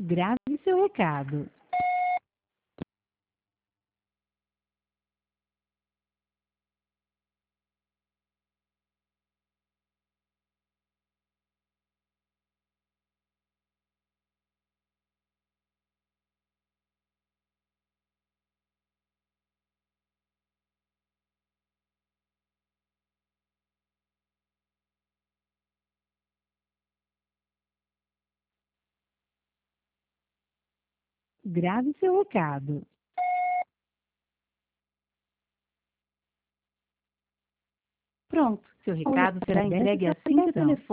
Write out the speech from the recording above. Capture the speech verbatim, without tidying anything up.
Grave seu recado. Grave seu recado. Pronto, seu recado será entregue assim que o telefone